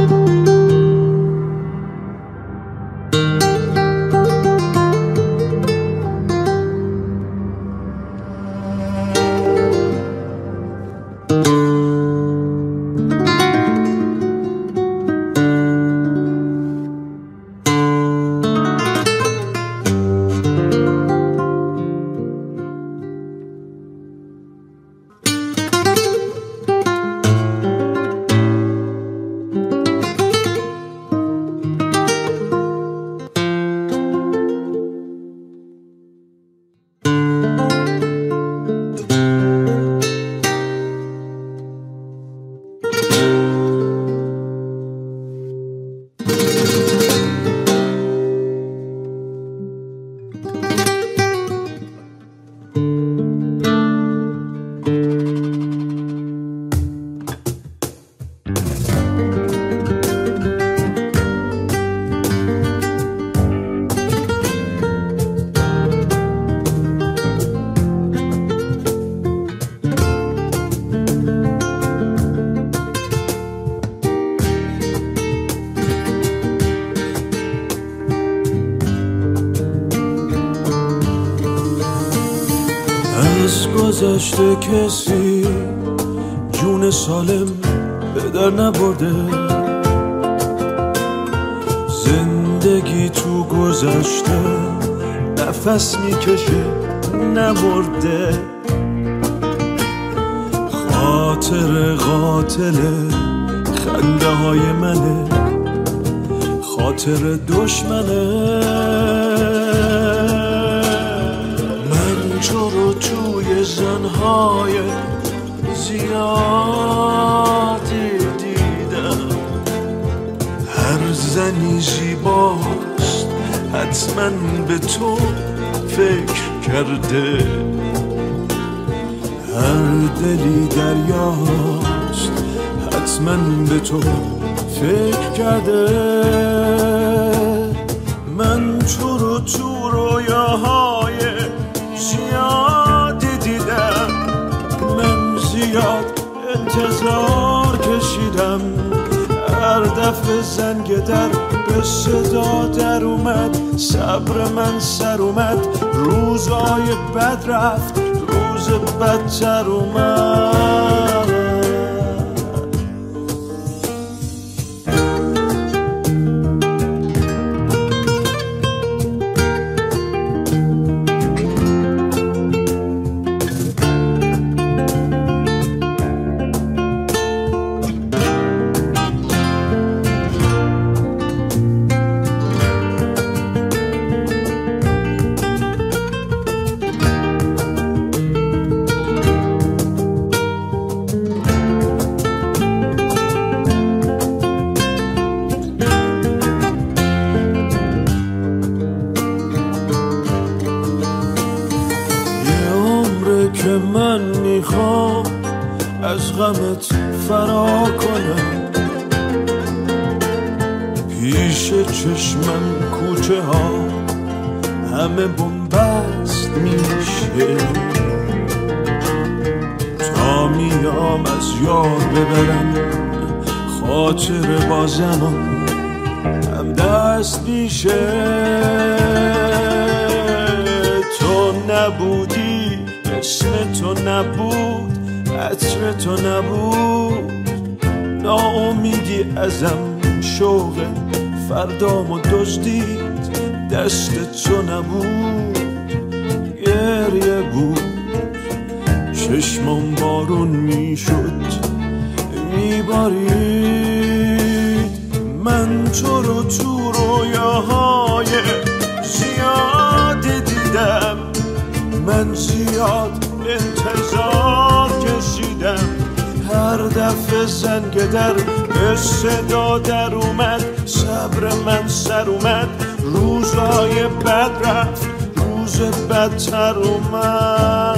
از گذشته کسی جون سالم به در نبرده، زندگی تو گذشته نفس میکشه نمرده. خاطر قاتل خنده های منه، خاطر دشمنه. من تو رو توی زنهای زیادی دیدم، هر زنی زیباست حتما به تو فکر کرده، هر دلی دریاست حتما به تو فکر کرده. من تو رو تو رویاهای زیادی دیدم، من زیاد انتظار کشیدم، هر دفعه زنگ در به صدا در اومد، صبر من سر اومد، روزای بد رفت، روز بدتر اومد. که من میخوام از غمت فرار کنم، پیش چشمم کوچه ها همه بنبست میشه، تا میام از یاد ببرم خاطر با زمان هم دست میشه. تو نبودی، اسم تو نبود، عطر تو نبود، ناامیدی ازم شوق فردامو دزدید، دست تو نبود، گریه بود، چشمم بارون میشد میبارید. من تو رو تو رویاهای زیادی دیدم، من زیاد انتظار کشیدم، هر دفعه زنگ در به صدا در اومد، صبر من سر اومد، روزای بد رفت، روز بدتر اومد.